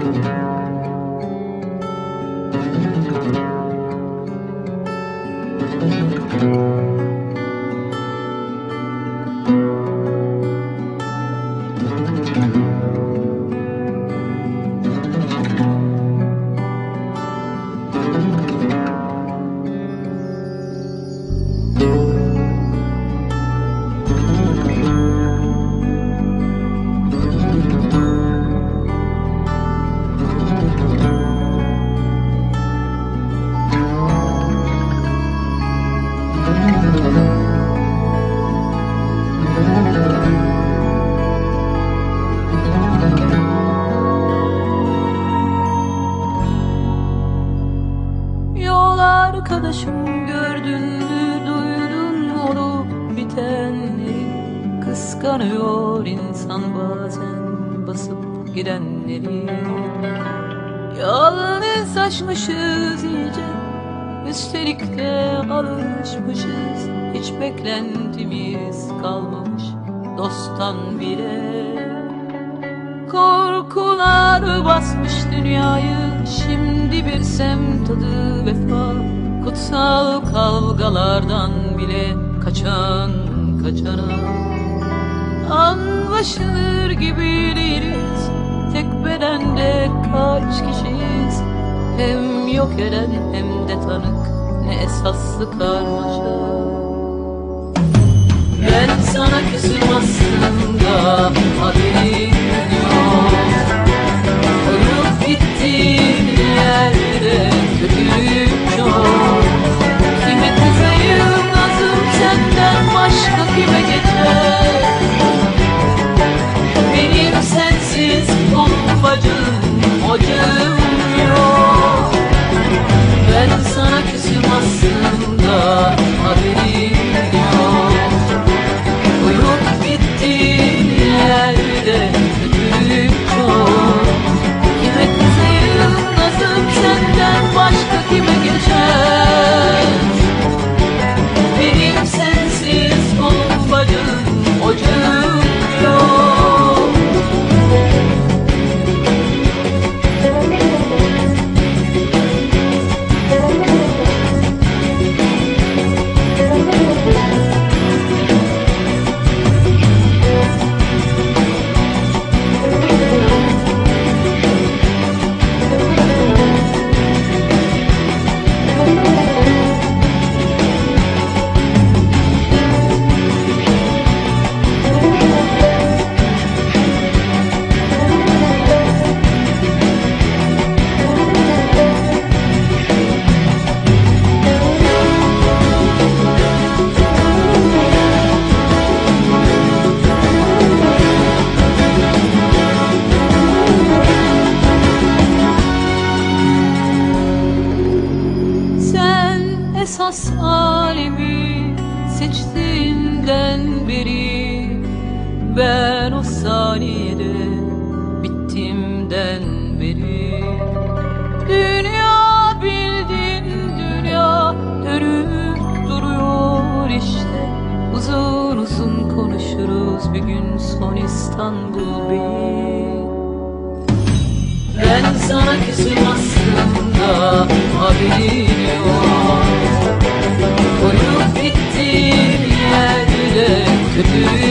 Yol arkadaşım, gördün mü, duydun mu olup bitenleri? Kıskanıyor insan bazen basıp gidenleri. Yalnızlaşmışız iyice, üstelik de alışmışız. Hiç beklentimiz kalmamış dosttan bile. Korkular basmış dünyayı, şimdi bir semt tadı vefa. Kutsal kavgalardan bile kaçan kaçana. Anlaşılır gibi değiliz, tek bedende kaç kişiyiz? Hem yok eden hem de tanık, ne esaslı karmaşa. Ben sana küsüm aslında, haberin yok. Ölüp gittiğin yerde kötülük çok. Kime kızayım nazım senden başka kime geçer? Benim sensiz kolum bacım ocağım yok. Ben sana küsüm aslında, haberin yok. Uyup bittiğin yerde kötülük çok. Kime kızayım nazım senden başka kime geçer? Benim sensiz kolum bacım ocağım yok. Esas alemi seçtiğinden beri, ben o saniyede bittiğimden beri. Dünya bildiğin dünya dönüp duruyor işte. Uzun uzun konuşuruz bir gün son İstanbul bir. Ben sana küsüm aslında, haberin yok. Koyup bittiğin yerde kötü